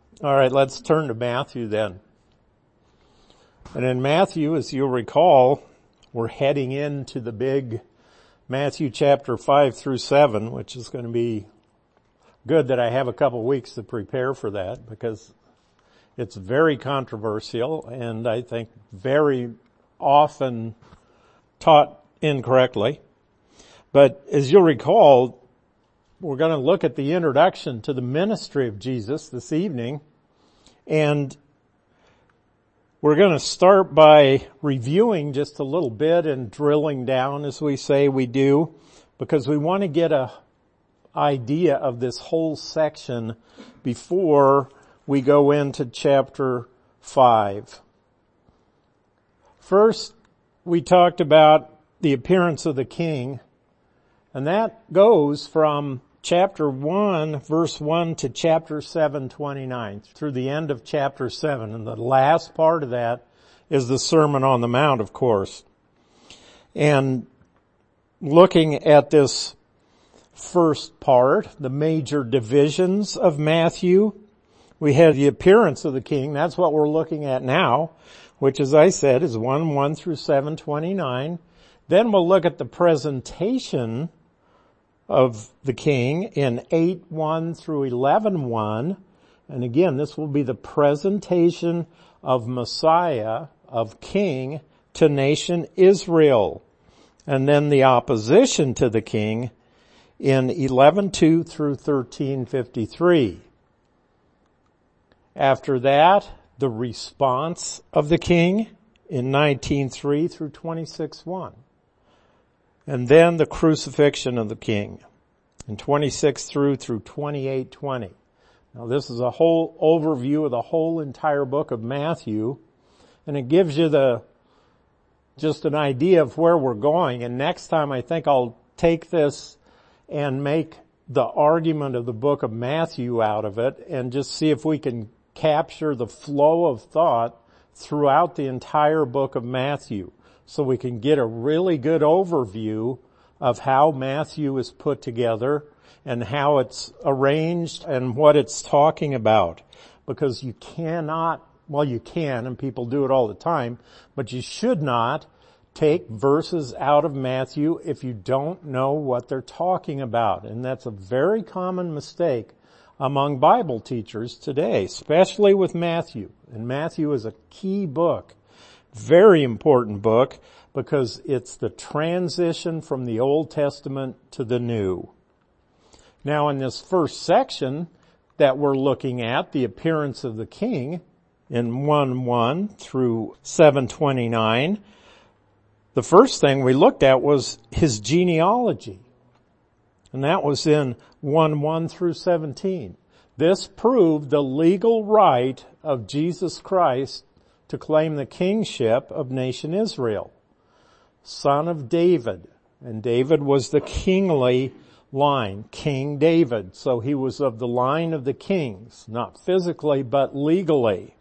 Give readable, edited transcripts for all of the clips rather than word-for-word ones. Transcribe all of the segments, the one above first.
All right, let's turn to Matthew then. And in Matthew, as you'll recall, we're heading into the big Matthew chapter 5 through 7, which is going to be good that I have a couple weeks to prepare for that because it's very controversial and I think very often taught incorrectly. But as you'll recall, we're going to look at the introduction to the ministry of Jesus this evening, and we're going to start by reviewing just a little bit and drilling down, as we say we do, because we want to get an idea of this whole section before we go into chapter 5. First, we talked about the appearance of the king, and that goes from chapter 1, verse 1 to chapter 7:29, through the end of chapter 7. And the last part of that is the Sermon on the Mount, of course. And looking at this first part, the major divisions of Matthew, we have the appearance of the king. That's what we're looking at now, which, as I said, is 1:1 through 7:29. Then we'll look at the presentation of the king in 8:1 through 11:1. And again, this will be the presentation of Messiah, of king, to nation Israel. And then the opposition to the king in 11:2 through 13:53. After that, the response of the king in 19:3 through 26:1. And then the crucifixion of the king in 26 through 28:20. Now this is a whole overview of the whole entire book of Matthew, and it gives you just an idea of where we're going. And next time I think I'll take this and make the argument of the book of Matthew out of it and just see if we can capture the flow of thought throughout the entire book of Matthew, so we can get a really good overview of how Matthew is put together and how it's arranged and what it's talking about. Because you cannot, well, you can, and people do it all the time, but you should not take verses out of Matthew if you don't know what they're talking about. And that's a very common mistake among Bible teachers today, especially with Matthew. And Matthew is a key book. Very important book because it's the transition from the Old Testament to the New. Now in this first section that we're looking at, the appearance of the king in 1:1 through 7:29, the first thing we looked at was his genealogy. And that was in 1:1 through 17. This proved the legal right of Jesus Christ to claim the kingship of nation Israel, son of David. And David was the kingly line, King David. So he was of the line of the kings, not physically, but legally.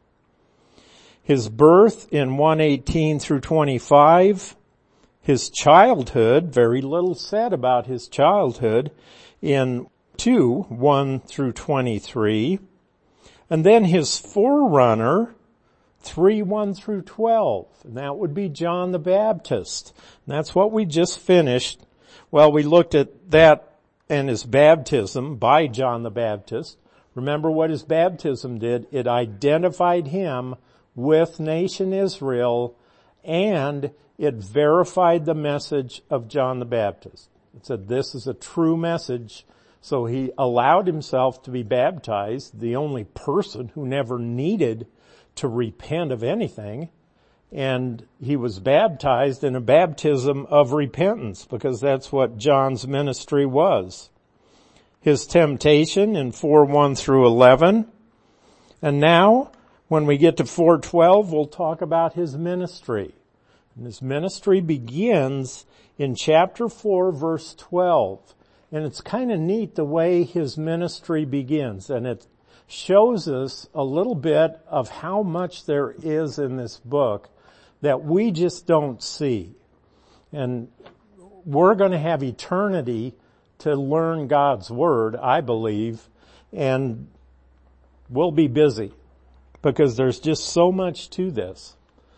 His birth in 1:18 through 25, his childhood, very little said about his childhood, in 2:1 through 23, and then his forerunner, 3:1 through 12, and that would be John the Baptist. And that's what we just finished. Well, we looked at that and his baptism by John the Baptist. Remember what his baptism did? It identified him with nation Israel, and it verified the message of John the Baptist. It said this is a true message. So he allowed himself to be baptized, the only person who never needed to repent of anything, and he was baptized in a baptism of repentance because that's what John's ministry was. His temptation in 4:1 through 11, and now when we get to 4:12 we'll talk about his ministry. And his ministry begins in chapter 4 verse 12, and it's kind of neat the way his ministry begins, and it shows us a little bit of how much there is in this book that we just don't see. And we're going to have eternity to learn God's Word, I believe, and we'll be busy because there's just so much to this.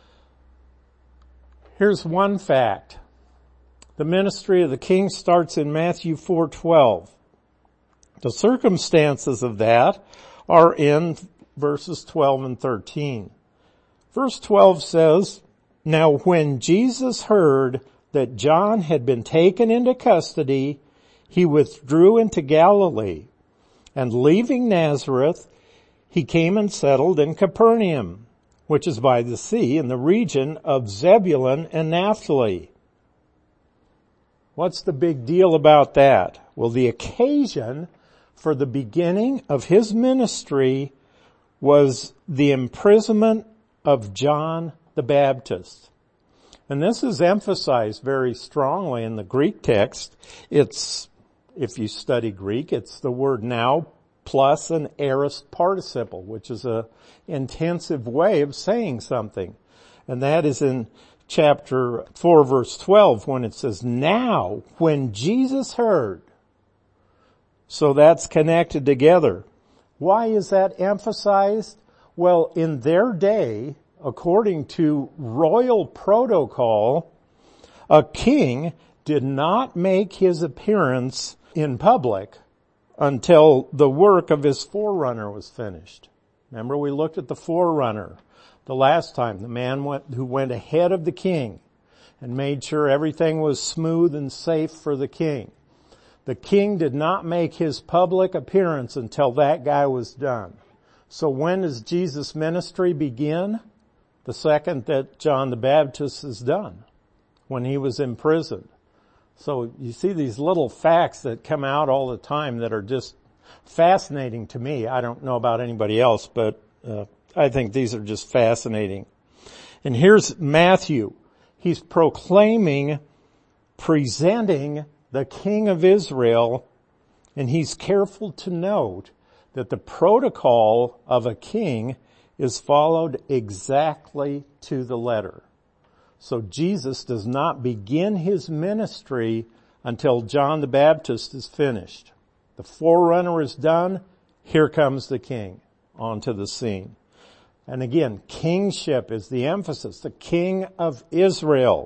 Here's one fact. The ministry of the king starts in Matthew 4:12. The circumstances of that are in verses 12 and 13. Verse 12 says, "Now when Jesus heard that John had been taken into custody, he withdrew into Galilee, and leaving Nazareth, he came and settled in Capernaum, which is by the sea in the region of Zebulun and Naphtali." What's the big deal about that? Well, the occasion for the beginning of his ministry was the imprisonment of John the Baptist. And this is emphasized very strongly in the Greek text. It's, if you study Greek, it's the word now plus an aorist participle, which is a intensive way of saying something. And that is in chapter 4 verse 12 when it says, "Now when Jesus heard." So that's connected together. Why is that emphasized? Well, in their day, according to royal protocol, a king did not make his appearance in public until the work of his forerunner was finished. Remember, we looked at the forerunner the last time, the man who went ahead of the king and made sure everything was smooth and safe for the king. The king did not make his public appearance until that guy was done. So when does Jesus' ministry begin? The second that John the Baptist is done, when he was imprisoned. So you see these little facts that come out all the time that are just fascinating to me. I don't know about anybody else, but I think these are just fascinating. And here's Matthew. He's proclaiming, presenting the King of Israel, and he's careful to note that the protocol of a king is followed exactly to the letter. So Jesus does not begin his ministry until John the Baptist is finished. The forerunner is done, here comes the king onto the scene. And again, kingship is the emphasis, the King of Israel.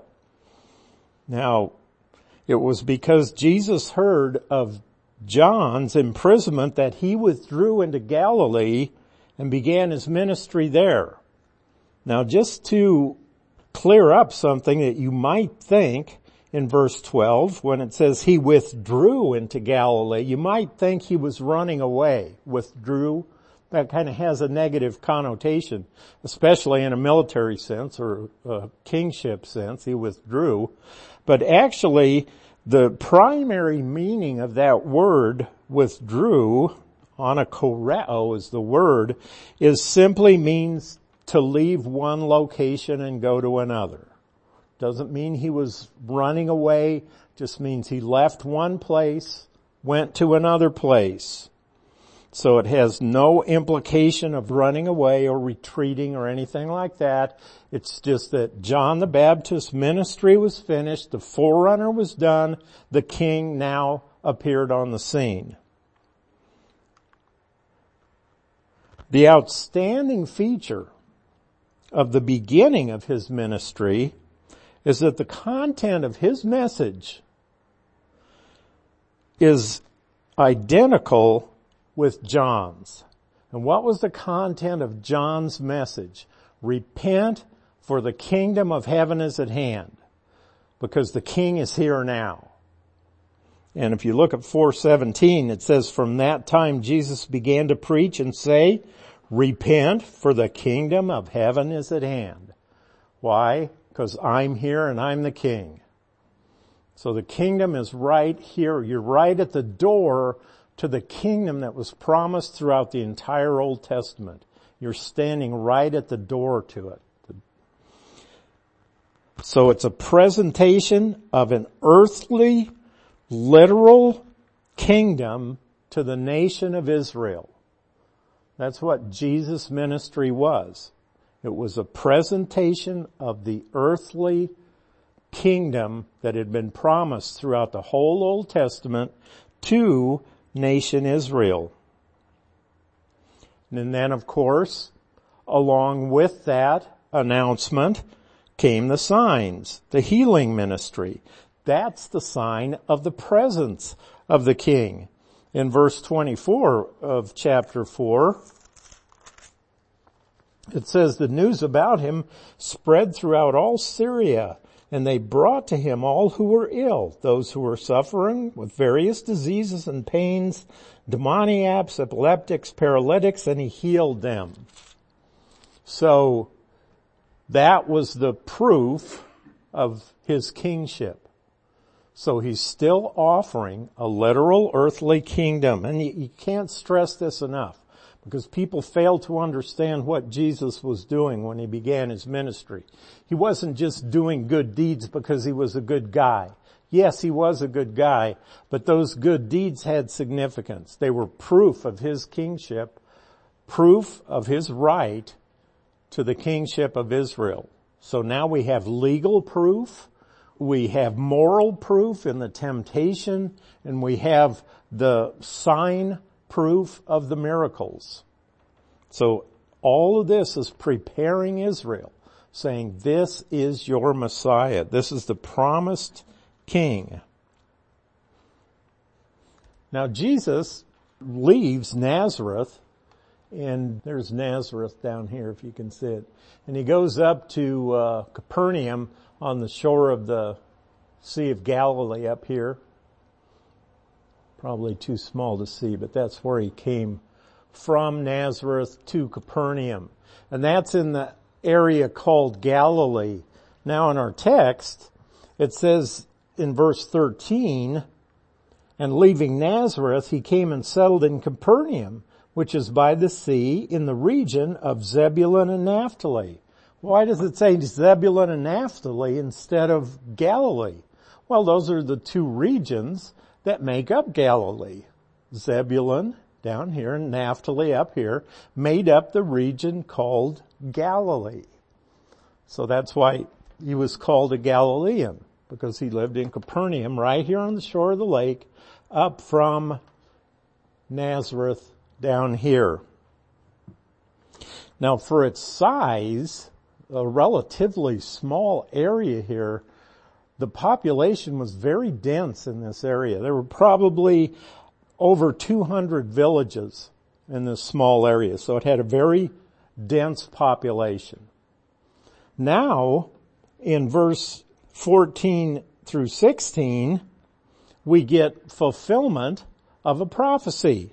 Now, it was because Jesus heard of John's imprisonment that he withdrew into Galilee and began his ministry there. Now, just to clear up something that you might think in verse 12, when it says he withdrew into Galilee, you might think he was running away. Withdrew, that kind of has a negative connotation, especially in a military sense or a kingship sense. He withdrew. But actually, the primary meaning of that word withdrew, anakoreo is the word, is simply means to leave one location and go to another. Doesn't mean he was running away, just means he left one place, went to another place. So it has no implication of running away or retreating or anything like that. It's just that John the Baptist's ministry was finished, the forerunner was done, the king now appeared on the scene. The outstanding feature of the beginning of his ministry is that the content of his message is identical with John's. And what was the content of John's message? Repent, for the kingdom of heaven is at hand, because the king is here now. And if you look at 4:17, it says, "From that time Jesus began to preach and say, repent, for the kingdom of heaven is at hand." Why? Because I'm here and I'm the king. So the kingdom is right here. You're right at the door to the kingdom that was promised throughout the entire Old Testament. You're standing right at the door to it. So it's a presentation of an earthly, literal kingdom to the nation of Israel. That's what Jesus' ministry was. It was a presentation of the earthly kingdom that had been promised throughout the whole Old Testament to nation Israel. And then, of course, along with that announcement came the signs, the healing ministry. That's the sign of the presence of the king. In verse 24 of chapter 4, it says, the news about him spread throughout all Syria, and they brought to him all who were ill, those who were suffering with various diseases and pains, demoniacs, epileptics, paralytics, and he healed them. So that was the proof of his kingship. So he's still offering a literal earthly kingdom. And you can't stress this enough, because people fail to understand what Jesus was doing when he began his ministry. He wasn't just doing good deeds because he was a good guy. Yes, he was a good guy, but those good deeds had significance. They were proof of his kingship, proof of his right to the kingship of Israel. So now we have legal proof, we have moral proof in the temptation, and we have the sign proof of the miracles. So all of this is preparing Israel, saying, this is your Messiah. This is the promised king. Now Jesus leaves Nazareth, and there's Nazareth down here if you can see it. And he goes up to Capernaum on the shore of the Sea of Galilee up here. Probably too small to see, but that's where he came from, Nazareth to Capernaum. And that's in the area called Galilee. Now in our text, it says in verse 13, and leaving Nazareth, he came and settled in Capernaum, which is by the sea in the region of Zebulun and Naphtali. Why does it say Zebulun and Naphtali instead of Galilee? Well, those are the two regions that make up Galilee. Zebulun down here and Naphtali up here made up the region called Galilee. So that's why he was called a Galilean, because he lived in Capernaum right here on the shore of the lake, up from Nazareth down here. Now for its size, a relatively small area here, the population was very dense in this area. There were probably over 200 villages in this small area, so it had a very dense population. Now, in verse 14 through 16, we get fulfillment of a prophecy.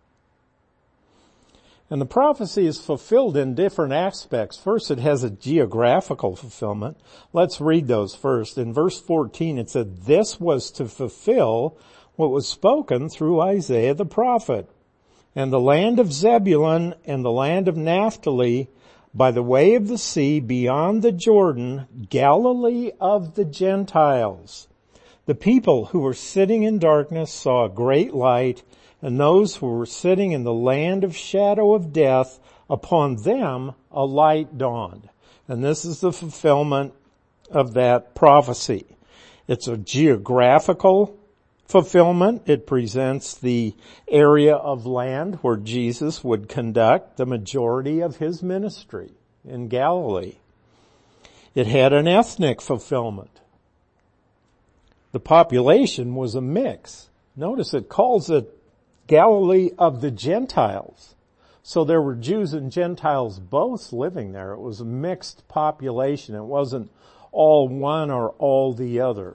And the prophecy is fulfilled in different aspects. First, it has a geographical fulfillment. Let's read those first. In verse 14, it said, this was to fulfill what was spoken through Isaiah the prophet. And the land of Zebulun and the land of Naphtali, by the way of the sea beyond the Jordan, Galilee of the Gentiles. The people who were sitting in darkness saw a great light, and those who were sitting in the land of shadow of death, upon them a light dawned. And this is the fulfillment of that prophecy. It's a geographical fulfillment. It presents the area of land where Jesus would conduct the majority of his ministry in Galilee. It had an ethnic fulfillment. The population was a mix. Notice it calls it Galilee of the Gentiles. So there were Jews and Gentiles both living there. It was a mixed population. It wasn't all one or all the other.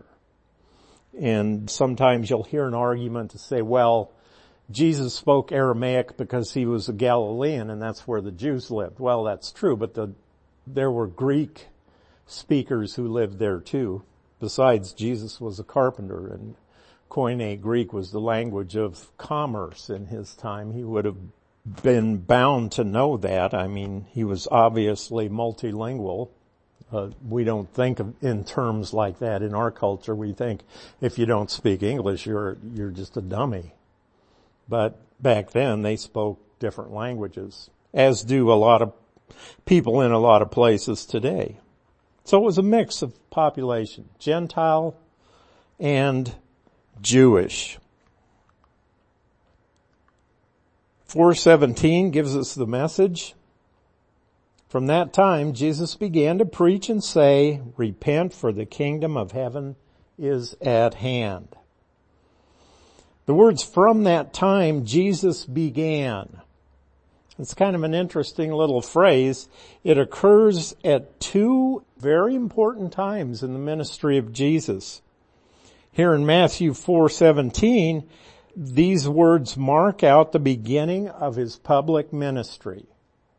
And sometimes you'll hear an argument to say, well, Jesus spoke Aramaic because he was a Galilean and that's where the Jews lived. Well, that's true, but there were Greek speakers who lived there too. Besides, Jesus was a carpenter, and Koine Greek was the language of commerce in his time. He would have been bound to know that. I mean, he was obviously multilingual. We don't think in terms like that in our culture. We think if you don't speak English, you're just a dummy. But back then they spoke different languages, as do a lot of people in a lot of places today. So it was a mix of population, Gentile and Jewish. 4:17 gives us the message. From that time, Jesus began to preach and say, "Repent, for the kingdom of heaven is at hand." The words "from that time, Jesus began." It's kind of an interesting little phrase. It occurs at two very important times in the ministry of Jesus. Here in Matthew 4:17, these words mark out the beginning of his public ministry.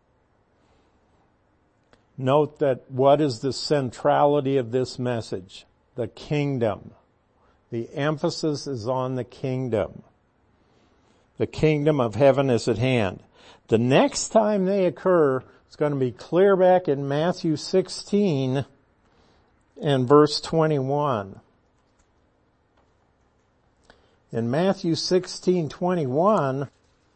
Note that what is the centrality of this message? The kingdom. The emphasis is on the kingdom. The kingdom of heaven is at hand. The next time they occur, it's going to be clear back in Matthew 16 and verse 21. In Matthew 16:21,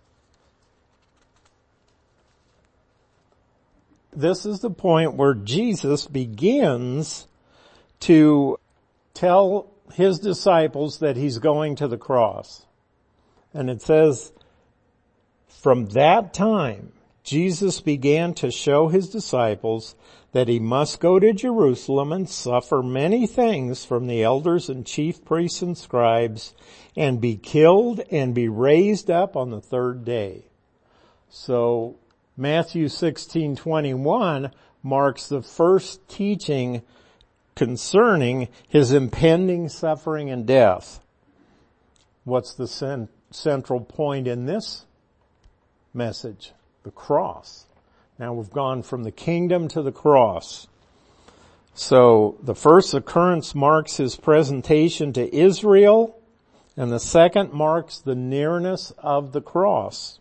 this is the point where Jesus begins to tell his disciples that he's going to the cross. And it says, "From that time, Jesus began to show his disciples that he must go to Jerusalem and suffer many things from the elders and chief priests and scribes, and be killed and be raised up on the third day." So Matthew 16:21 marks the first teaching concerning his impending suffering and death. What's the central point in this message? The cross. Now we've gone from the kingdom to the cross. So the first occurrence marks his presentation to Israel, and the second marks the nearness of the cross.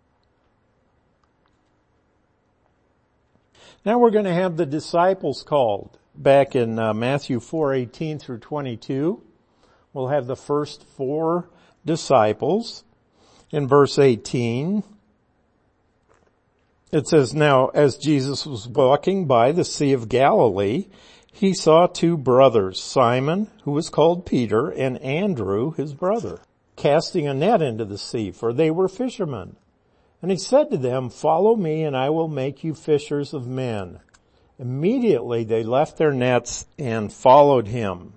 Now we're going to have the disciples called. Back in Matthew 4:18 through 22, we'll have the first four disciples. In verse 18, it says, "Now as Jesus was walking by the Sea of Galilee, he saw two brothers, Simon, who was called Peter, and Andrew, his brother, casting a net into the sea, for they were fishermen. And he said to them, 'Follow me, and I will make you fishers of men.' Immediately they left their nets and followed him.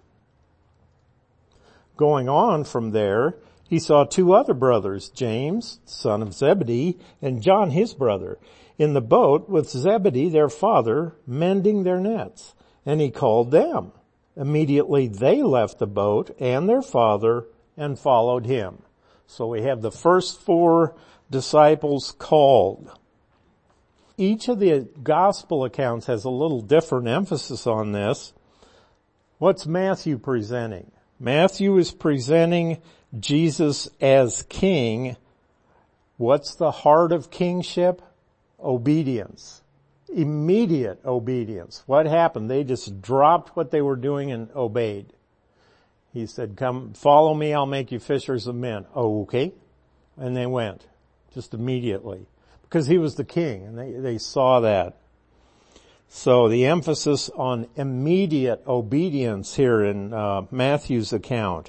Going on from there, he saw two other brothers, James, son of Zebedee, and John, his brother, in the boat with Zebedee, their father, mending their nets. And he called them. Immediately they left the boat and their father and followed him." So we have the first four disciples called. Each of the gospel accounts has a little different emphasis on this. What's Matthew presenting? Matthew is presenting Jesus as king. What's the heart of kingship? Obedience. Immediate obedience. What happened? They just dropped what they were doing and obeyed. He said, "Come, follow me, I'll make you fishers of men." "Oh, okay." And they went, just immediately. Because he was the king, and they saw that. So the emphasis on immediate obedience here in Matthew's account.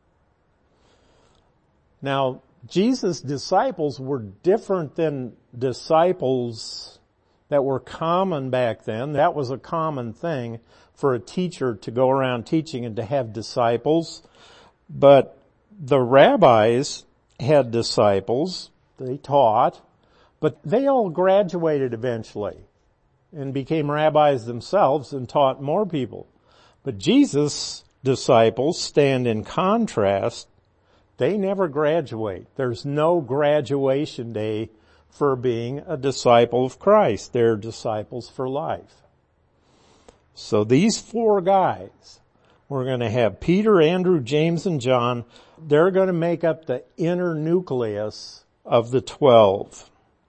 Now, Jesus' disciples were different than disciples that were common back then. That was a common thing for a teacher to go around teaching and to have disciples. But the rabbis had disciples. They taught. But they all graduated eventually and became rabbis themselves and taught more people. But Jesus' disciples stand in contrast. They never graduate. There's no graduation day for being a disciple of Christ. They're disciples for life. So these four guys, we're going to have Peter, Andrew, James, and John. They're going to make up the inner nucleus of the 12.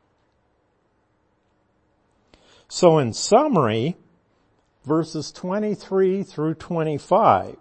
So in summary, verses 23 through 25,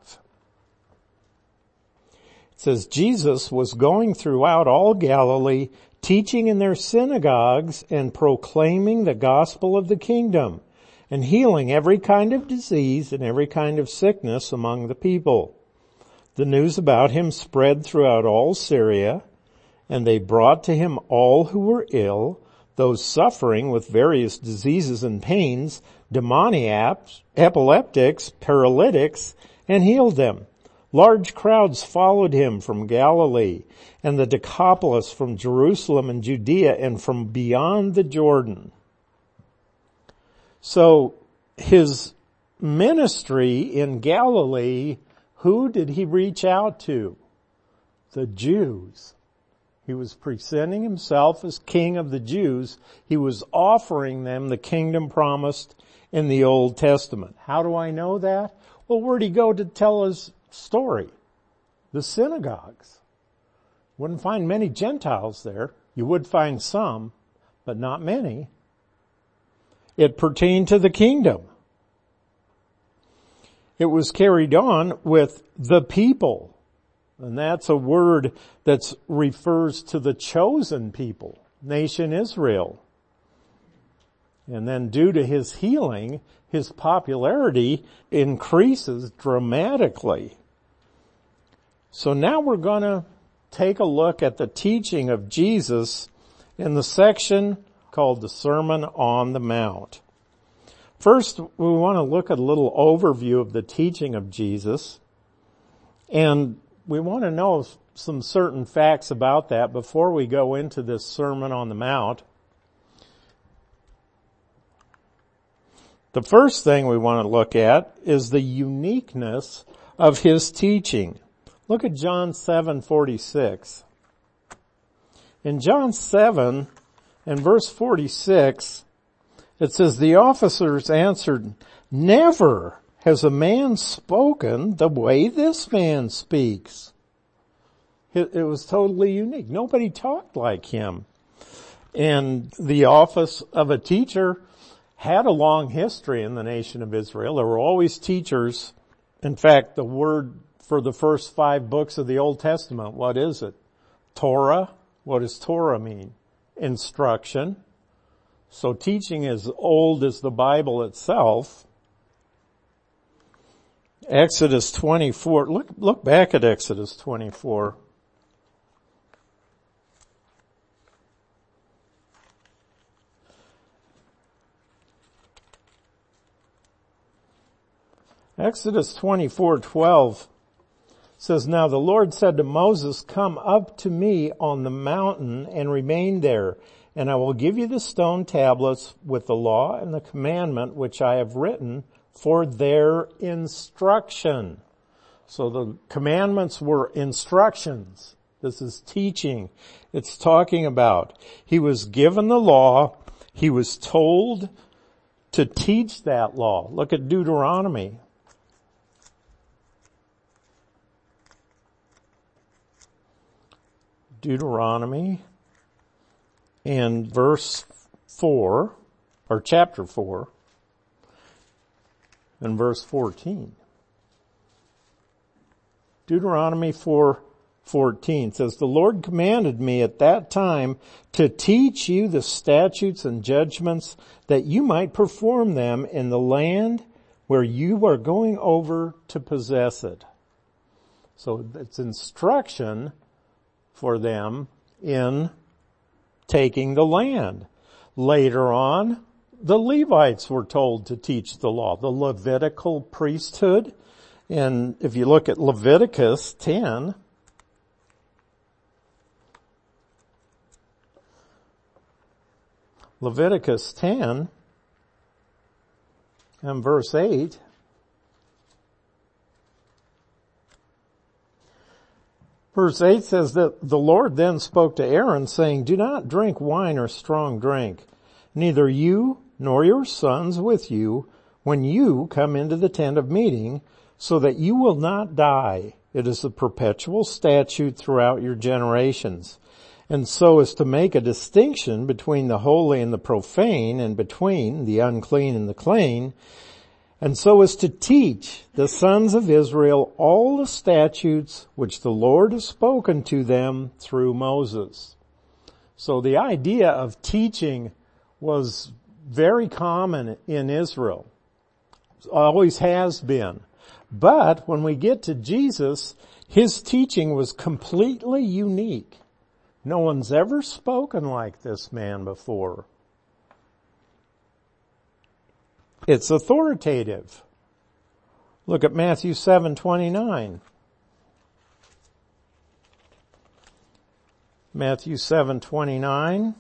it says, "Jesus was going throughout all Galilee, teaching in their synagogues and proclaiming the gospel of the kingdom, and healing every kind of disease and every kind of sickness among the people. The news about him spread throughout all Syria, And they brought to him all who were ill, those suffering with various diseases and pains, demoniacs, epileptics, paralytics, and healed them. Large crowds followed him from Galilee and the Decapolis, from Jerusalem and Judea, and from beyond the Jordan. So his ministry in Galilee, who did he reach out to? The Jews. He was presenting himself as King of the Jews. He was offering them the kingdom promised in the Old Testament. How do I know that? Well, where'd he go to tell his story? The synagogues. Wouldn't find many Gentiles there. You would find some, but not many. It pertained to the kingdom. It was carried on with the people. And that's a word that refers to the chosen people, nation Israel. And then due to his healing, his popularity increases dramatically. So now we're going to take a look at the teaching of Jesus in the section called the Sermon on the Mount. First, we want to look at a little overview of the teaching of Jesus, and we want to know some certain facts about that before we go into this Sermon on the Mount. The first thing we want to look at is the uniqueness of his teaching. Look at John 7:46. In John 7 and verse 46, it says, the officers answered, "Never has a man spoken the way this man speaks." It was totally unique. Nobody talked like him. And the office of a teacher had a long history in the nation of Israel. There were always teachers. In fact, the word for the first 5 books of the Old Testament, what is it? Torah. What does Torah mean? Instruction. So teaching is old as the Bible itself. Exodus 24. Look back at Exodus 24. Exodus 24:12 says, "Now the Lord said to Moses, 'Come up to me on the mountain and remain there, and I will give you the stone tablets with the law and the commandment which I have written for their instruction.'" So the commandments were instructions. This is teaching. It's talking about he was given the law. He was told to teach that law. Look at Deuteronomy. Deuteronomy and verse 4, or chapter 4, and verse 14. Deuteronomy 4:14 says, "The Lord commanded me at that time to teach you the statutes and judgments that you might perform them in the land where you are going over to possess it." So it's instruction for them in taking the land. Later on, the Levites were told to teach the law, the Levitical priesthood. And if you look at Leviticus 10, and verse 8, Verse 8 says that the Lord then spoke to Aaron, saying, "Do not drink wine or strong drink, neither you nor your sons with you, when you come into the tent of meeting, so that you will not die. It is a perpetual statute throughout your generations. And so as to make a distinction between the holy and the profane, and between the unclean and the clean, and so as to teach the sons of Israel all the statutes which the Lord has spoken to them through Moses." So the idea of teaching was very common in Israel. Always has been. But when we get to Jesus, his teaching was completely unique. No one's ever spoken like this man before. It's authoritative. Look at Matthew 7:29. Matthew 7:29.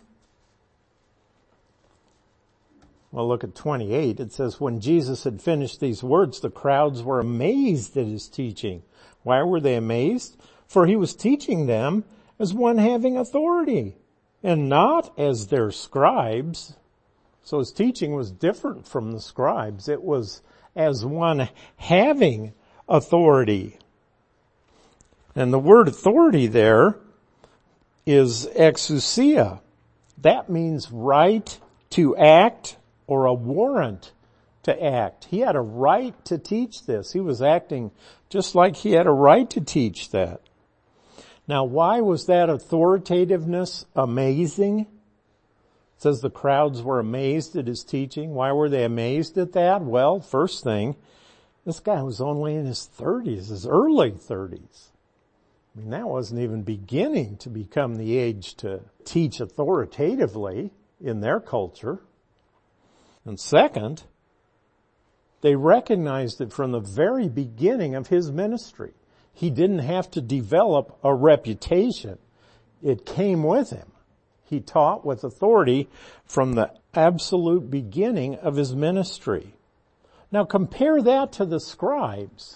Well, look at 28. It says, when Jesus had finished these words, the crowds were amazed at his teaching. Why were they amazed? For he was teaching them as one having authority, and not as their scribes. So his teaching was different from the scribes. It was as one having authority. And the word authority there is exousia. That means right to act or a warrant to act. He had a right to teach this. He was acting just like he had a right to teach that. Now, why was that authoritativeness amazing? It says the crowds were amazed at his teaching. Why were they amazed at that? Well, first thing, this guy was only in his 30s, his early 30s. I mean, that wasn't even beginning to become the age to teach authoritatively in their culture. And second, they recognized it from the very beginning of his ministry. He didn't have to develop a reputation. It came with him. He taught with authority from the absolute beginning of his ministry. Now compare that to the scribes.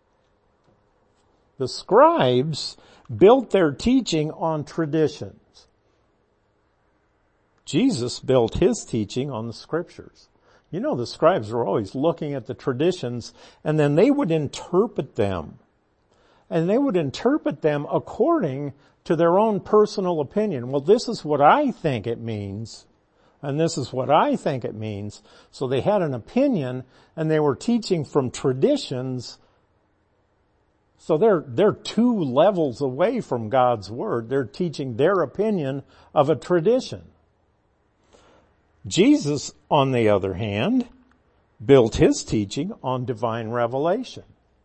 The scribes built their teaching on traditions. Jesus built his teaching on the scriptures. You know, the scribes were always looking at the traditions, and then they would interpret them. And they would interpret them according to their own personal opinion. Well, this is what I think it means, and this is what I think it means. So they had an opinion, and they were teaching from traditions. So they're two levels away from God's word. They're teaching their opinion of a tradition. Jesus, on the other hand, built his teaching on divine revelation.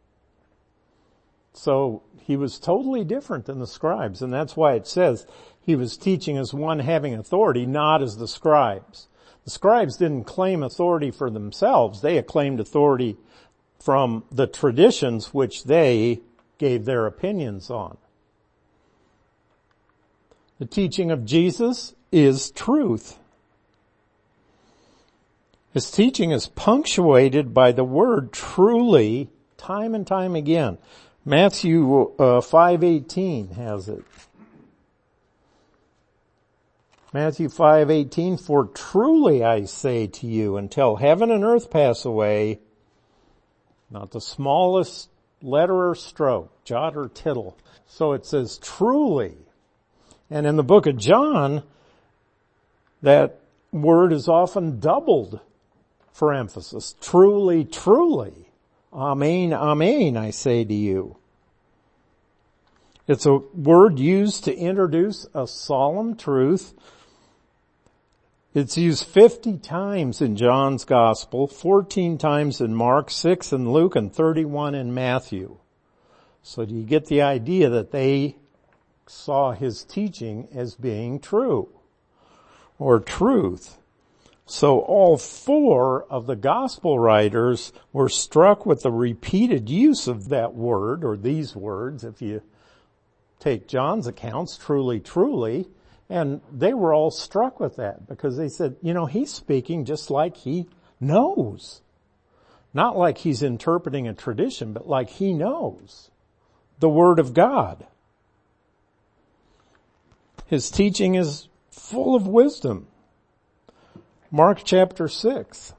So he was totally different than the scribes, and that's why it says he was teaching as one having authority, not as the scribes. The scribes didn't claim authority for themselves. They claimed authority from the traditions which they gave their opinions on. The teaching of Jesus is truth. His teaching is punctuated by the word truly time and time again. Matthew 5:18 has it. Matthew 5:18, for truly I say to you, until heaven and earth pass away, not the smallest letter or stroke, jot or tittle. So it says truly. And in the book of John, that word is often doubled for emphasis. Truly, truly. Amen, amen, I say to you. It's a word used to introduce a solemn truth. It's used 50 times in John's Gospel, 14 times in Mark, 6 in Luke, and 31 in Matthew. So do you get the idea that they saw his teaching as being true or truth? So all four of the gospel writers were struck with the repeated use of that word, or these words, if you take John's accounts, truly, truly, and they were all struck with that because they said, you know, he's speaking just like he knows. Not like he's interpreting a tradition, but like he knows the Word of God. His teaching is full of wisdom. Mark chapter 6.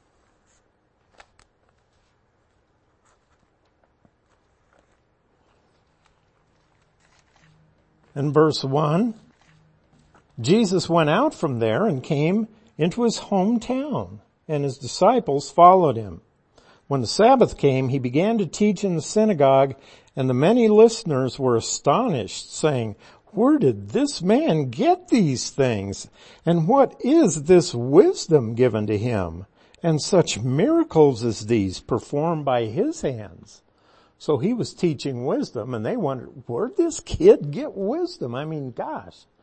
In verse 1, Jesus went out from there and came into his hometown, and his disciples followed him. When the Sabbath came, he began to teach in the synagogue, and the many listeners were astonished, saying, where did this man get these things? And what is this wisdom given to him? And such miracles as these performed by his hands. So he was teaching wisdom, and they wondered, where'd this kid get wisdom? I mean, gosh,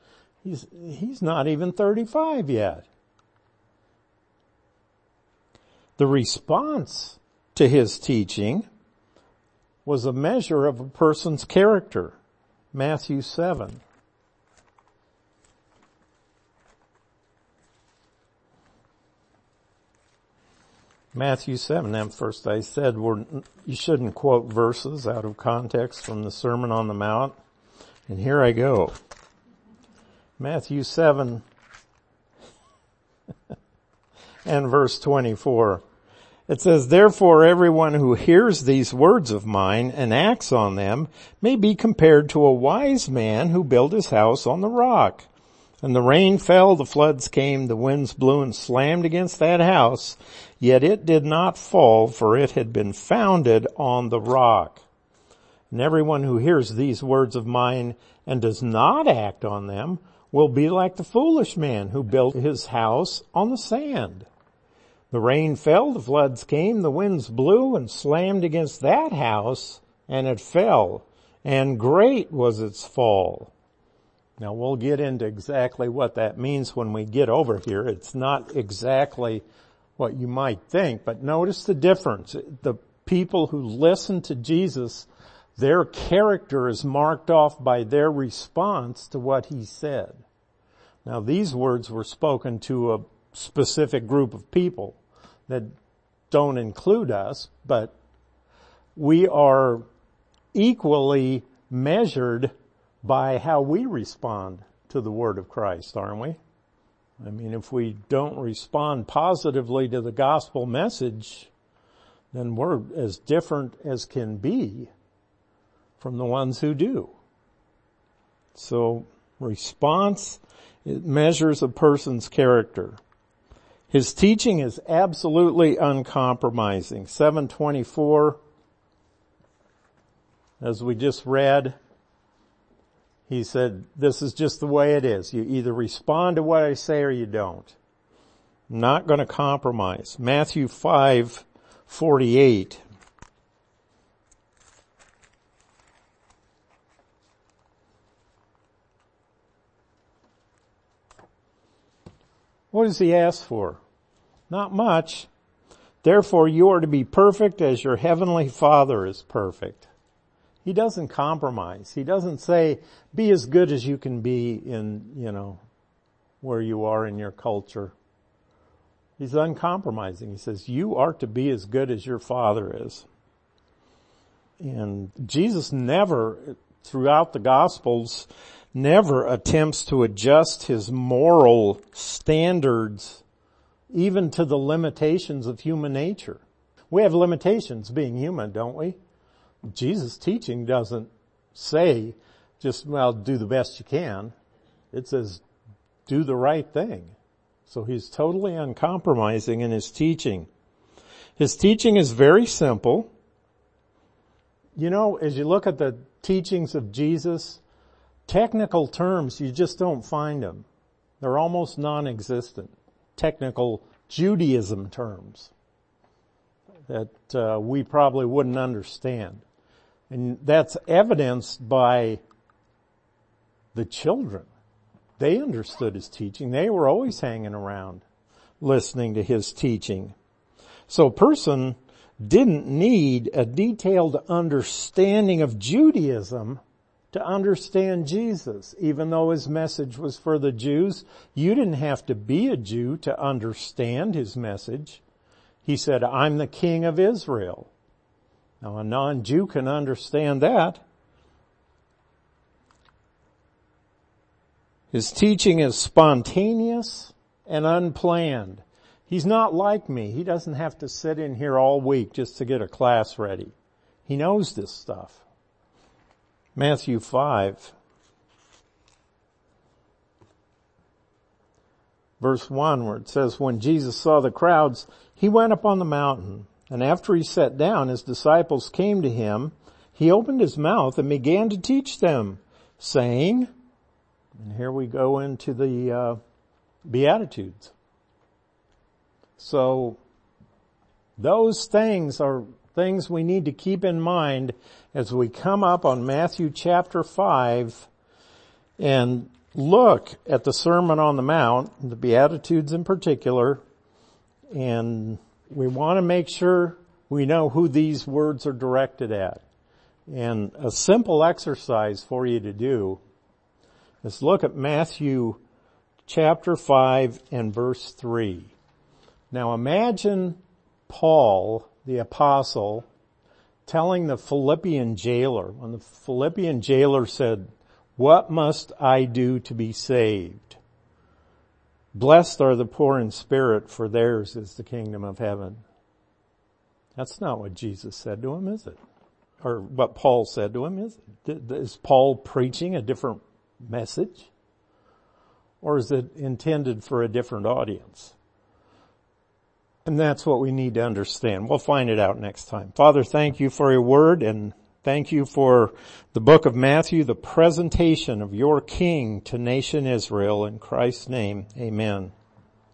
He's not even 35 yet. The response to his teaching was a measure of a person's character. Matthew 7. Matthew 7, and first I said you shouldn't quote verses out of context from the Sermon on the Mount. And here I go. Matthew 7 and verse 24. It says, "Therefore everyone who hears these words of mine and acts on them may be compared to a wise man who built his house on the rock. And the rain fell, the floods came, the winds blew and slammed against that house, yet it did not fall, for it had been founded on the rock. And everyone who hears these words of mine and does not act on them will be like the foolish man who built his house on the sand. The rain fell, the floods came, the winds blew and slammed against that house, and it fell, and great was its fall." Now we'll get into exactly what that means when we get over here. It's not exactly what you might think, but notice the difference. The people who listen to Jesus, their character is marked off by their response to what he said. Now these words were spoken to a specific group of people that don't include us, but we are equally measured by how we respond to the word of Christ, aren't we? I mean, if we don't respond positively to the gospel message, then we're as different as can be from the ones who do. So response, it measures a person's character. His teaching is absolutely uncompromising. 7:24, as we just read, he said, this is just the way it is. You either respond to what I say or you don't. I'm not going to compromise. Matthew 5:48. What does he ask for? Not much. "Therefore you are to be perfect as your heavenly Father is perfect." He doesn't compromise. He doesn't say, be as good as you can be in, where you are in your culture. He's uncompromising. He says, you are to be as good as your Father is. And Jesus never, throughout the Gospels, never attempts to adjust his moral standards even to the limitations of human nature. We have limitations being human, don't we? Jesus' teaching doesn't say just, do the best you can. It says, do the right thing. So he's totally uncompromising in his teaching. His teaching is very simple. As you look at the teachings of Jesus, technical terms, you just don't find them. They're almost non-existent. Technical Judaism terms that we probably wouldn't understand. And that's evidenced by the children. They understood his teaching. They were always hanging around listening to his teaching. So a person didn't need a detailed understanding of Judaism to understand Jesus. Even though his message was for the Jews, you didn't have to be a Jew to understand his message. He said, I'm the King of Israel. Now a non-Jew can understand that. His teaching is spontaneous and unplanned. He's not like me. He doesn't have to sit in here all week just to get a class ready. He knows this stuff. Matthew 5, verse 1, where it says, when Jesus saw the crowds, he went up on the mountain, and after he sat down, his disciples came to him. He opened his mouth and began to teach them, saying, and here we go into the Beatitudes. So those things are things we need to keep in mind as we come up on Matthew chapter 5. And, look at the Sermon on the Mount, the Beatitudes in particular, and we want to make sure we know who these words are directed at. And a simple exercise for you to do is look at Matthew chapter 5 and verse 3. Now imagine Paul, the apostle, telling the Philippian jailer, when the Philippian jailer said, "What must I do to be saved? Blessed are the poor in spirit, for theirs is the kingdom of heaven." That's not what Jesus said to him, is it? Or what Paul said to him, is it? Is Paul preaching a different message? Or is it intended for a different audience? And that's what we need to understand. We'll find it out next time. Father, thank you for your word, and thank you for the book of Matthew, the presentation of your King to nation Israel. In Christ's name, amen.